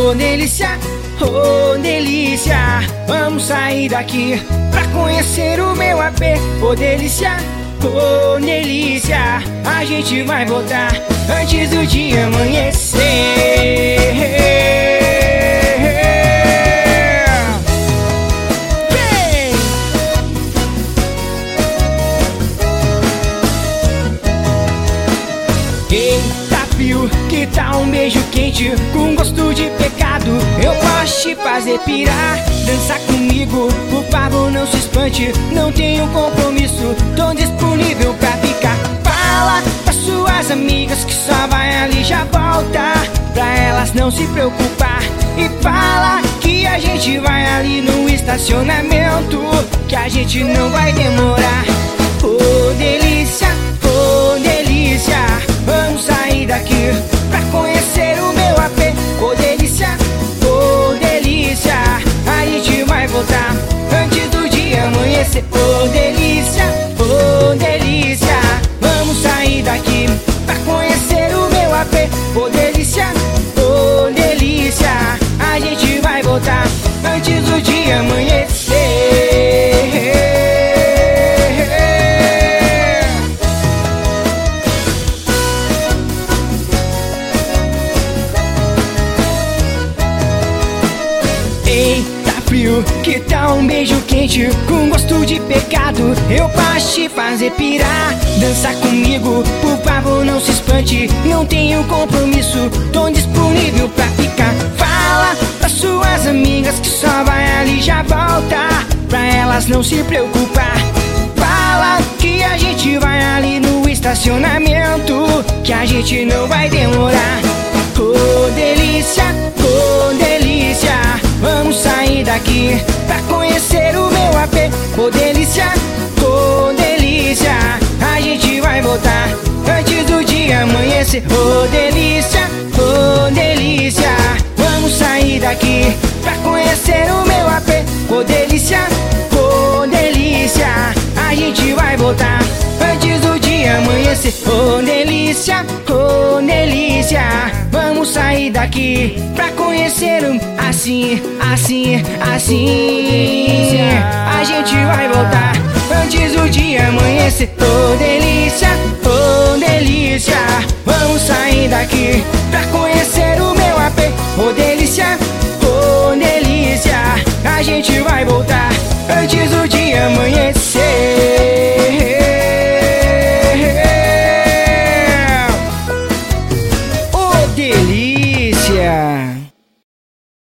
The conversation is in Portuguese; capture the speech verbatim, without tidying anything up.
Ô delícia, ô delícia, vamos sair daqui pra conhecer o meu A P. Ô delícia, ô delícia, a gente vai voltar antes do dia amanhecer. Eita frio, que tal um beijo quente com gosto de pecado? Eu posso te fazer pirar, dançar comigo, por favor não se espante. Não tenho compromisso, tô disponível pra ficar. Fala pras suas amigas que só vai ali e já volta, pra elas não se preocupar. E fala que a gente vai ali no estacionamento, que a gente não vai demorar. Ô delícia, ô delícia, vamos sair daqui pra conhecer o meu A P. Ô delícia, ô delícia, a gente vai voltar antes do dia amanhecer. Ô delícia, ô delícia, vamos sair daqui pra conhecer o meu A P. Ô delícia, ô delícia, a gente vai voltar antes do dia amanhecer. Eita frio, que tal um beijo quente com gosto de pecado? Eu posso te fazer pirar, dançar comigo, por favor não se espante. Não tenho compromisso, tô disponível pra ficar. Fala pras suas amigas que só vai ali e já volta, pra elas não se preocupar. Fala que a gente vai ali no estacionamento, que a gente não vai demorar. Ô delícia, ô delícia, vamos sair daqui pra conhecer o meu A P. Ô delícia, ô delícia, a gente vai voltar antes do dia amanhecer. Ô delícia, ô delícia, vamos sair daqui pra conhecer o meu A P. Ô delícia, ô delícia, a gente vai voltar antes do dia amanhecer. Ô delícia, ô delícia, vamos sair daqui pra conhecer um assim, assim, assim. A gente vai voltar antes do dia amanhecer. Ô delícia, ô delícia, vamos sair daqui pra conhecer o meu A P. Ô delícia, ô delícia, a gente vai voltar antes do dia amanhecer.